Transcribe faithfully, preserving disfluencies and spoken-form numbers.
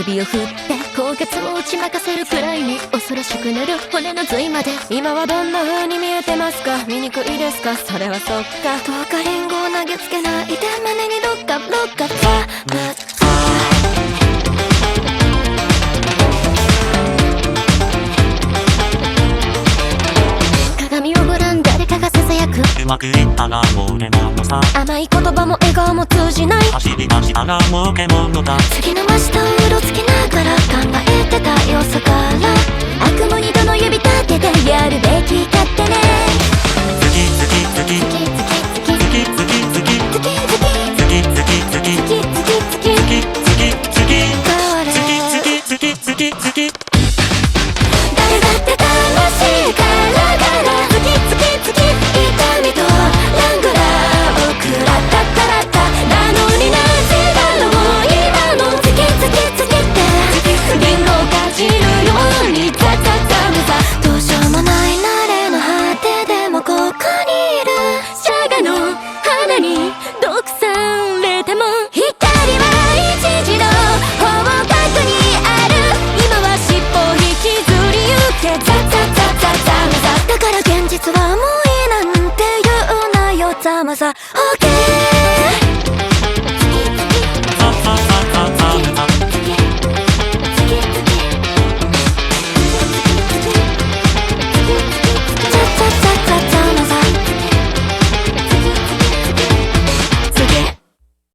首を振って高血を打ち負かせるくらいに恐ろしくなる骨の髄まで。 今はどんな風に見えてますか？醜いですか？それはそっか。 どうかリンゴを投げつけないで胸にロッカロッカファー鏡をご覧誰かがささやく。 うまくいったらもうねなのさ。 甘い言葉も笑顔も通じない。 走り出したらもう獣だ。 次の真下をうろつきながら考えてたよさから悪夢にどの指立ててやるべき勝手ね。 次次次次次次次次次次次次次誰だって楽しいからがら次次次痛みとラングラーを食らったったらったなのになぜだろう今の次次次ってリンゴをかじるようにザザザムザどうしようもない慣れの果てでもここにいるシャガの花に毒されても光は一時の方角にある今は尻尾引きずりゆけザザザザザムザだから現実はもういいなんて言うなよざまざ